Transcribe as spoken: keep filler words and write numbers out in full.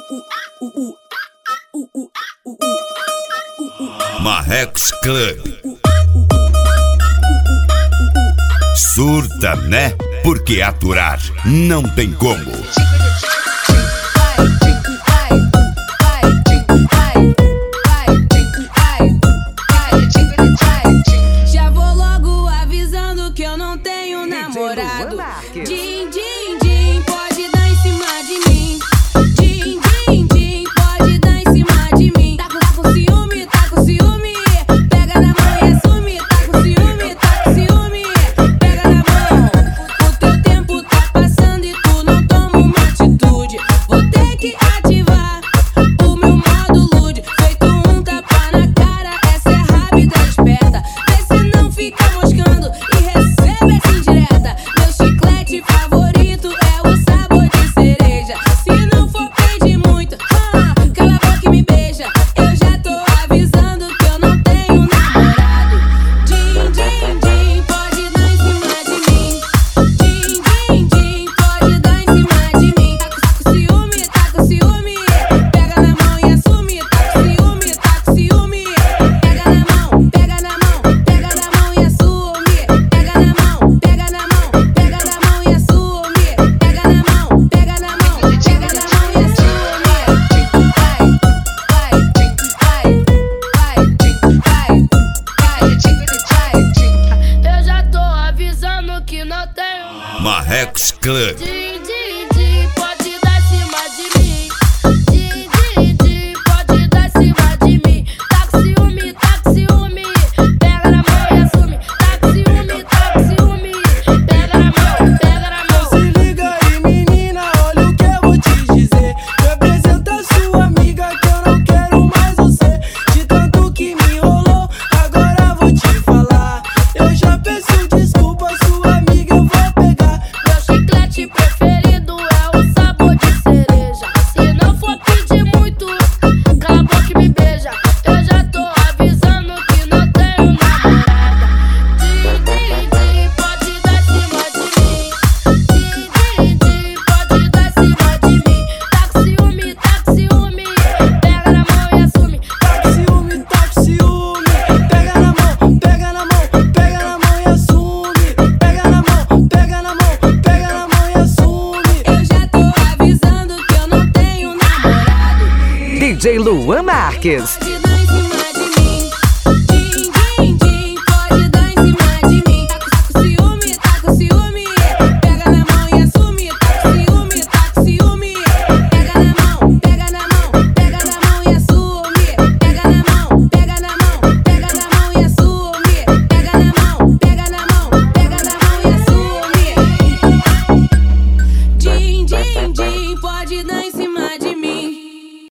Marrecos Club. Surta, né? Porque aturar não tem como. Já vou logo avisando que eu não tenho namorado. Din, din, din, pode dar em cima de mim. Din, din, din, pode dar em cima de mim. Tá com, tá com ciúme, tá com ciúme. Pega na mão e assume. Tá com ciúme, tá com ciúme. Pega na mão. O teu tempo tá passando e tu não toma uma atitude. Vou ter que ativar o meu modo lude. Feito um tapa na cara, essa é rápida e esperta. Vê se não fica moscando e recebe essa indireta. Meu chiclete favorito é o sabor de cereja. Se não for pedir muito, ah, cala a boca e me beija. Eu já tô avisando que eu não tenho namorado. Din, din, din, pode dar em cima de mim. Din, din, din, pode dar em cima de mim. Tá com, tá com ciúme, tá com ciúme. Pega na mão e assume. Tá com ciúme, tá com ciúme. Pega na mão, pega na mão, pega na mão e assume. Pega na mão, pega na mão, pega na mão e assume. Pega na mão, pega na mão, pega na mão e assume. Eu já tô avisando que não tenho. Marrecos Club. Din, din, din, pode dar em cima de mim. Din, din, din, pode dar em cima de mim. Tá com ciúme, tá com ciúme. Pega na mão e assume. Tá com ciúme, tá com ciúme. Pega na mão, pega na mão. Se liga aí, menina, olha o que eu vou te dizer. Me apresenta sua amiga que eu não quero mais você. De tanto que me enrolou, agora vou te falar. Eu já peço desculpa, sua amiga eu vou pegar. Meu chiclete preferido é o sabor de cereja. Se não for pedir muito, cala a boca e me beija. Eu já tô avisando que não tenho namorada. Din, din, din, pode dar em cima de mim. Din, din, din, pode dar em cima de mim. Tá com ciúme, tá com ciúme. Pega na mão e assume. Tá com ciúme, tá com ciúme. Pega na mão, pega na mão, pega na mão e assume. Pega na mão, pega na mão, pega na mão e assume. Eu já tô avisando que eu não tenho namorado. D J Luan Marques. Pode dar em cima de mim. Din, din, din, pode dar em cima de mim. Tá com, tá com ciúme, tá com ciúme. Pega na mão e assume. Tá com ciúme, tá com ciúme. Pega na mão, pega na mão, pega na mão e assume. Pega na mão, pega na mão, pega na mão e assume. Pega na mão, pega na mão, pega na mão e assume. Din, din, din, pode dar em cima de